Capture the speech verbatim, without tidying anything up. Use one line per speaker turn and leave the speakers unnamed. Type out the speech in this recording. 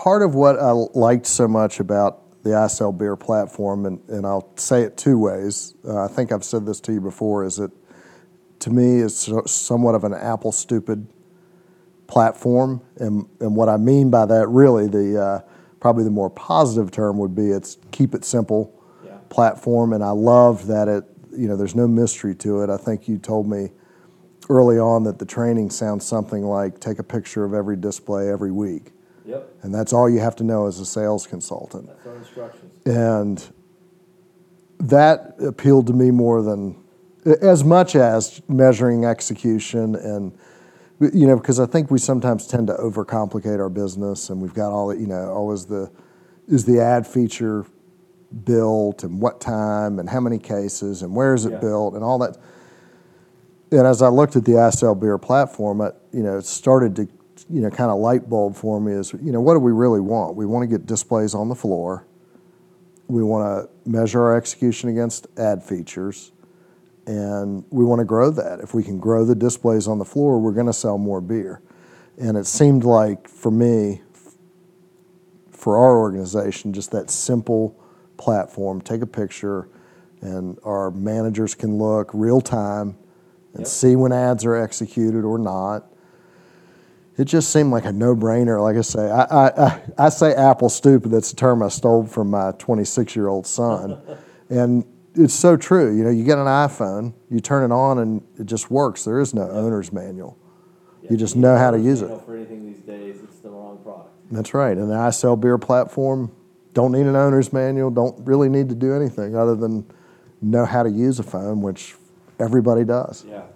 part of what I liked so much about the I Sell Beer platform, and, and I'll say it two ways. Uh, I think I've said this to you before, is that to me is somewhat of an Apple stupid platform. And, and what I mean by that, really, the uh, probably the more positive term would be it's keep it simple
yeah.
platform. And I love that it, you know, there's no mystery to it. I think you told me early on that the training sounds something like take a picture of every display every week.
Yep.
And that's all you have to know as a sales consultant.
That's our instructions.
And that appealed to me more than, as much as measuring execution and, you know, because I think we sometimes tend to overcomplicate our business, and we've got all, you know, always the, is the ad feature built, and what time, and how many cases, and where is it
Yeah.
built, and all that. And as I looked at the I Sell Beer platform, it, you know, it started to, you know, kind of light bulb for me is, you know, what do we really want? We want to get displays on the floor. We want to measure our execution against ad features, and we want to grow that. If we can grow the displays on the floor, we're going to sell more beer. And it seemed like, for me, for our organization, just that simple platform, take a picture, and our managers can look real time and
Yep.
see when ads are executed or not. It just seemed like a no-brainer. Like I say, I, I, I, I say Apple stupid. That's a term I stole from my twenty-six-year-old son. And it's so true. You know, you get an iPhone, you turn it on, and it just works. There is no owner's manual.
Yeah,
You just
need
know
an
how to
owner's
use it.
manual for anything these days, it's the wrong product.
That's right. And the I Sell Beer platform, don't need an owner's manual, don't really need to do anything other than know how to use a phone, which everybody does.
Yeah.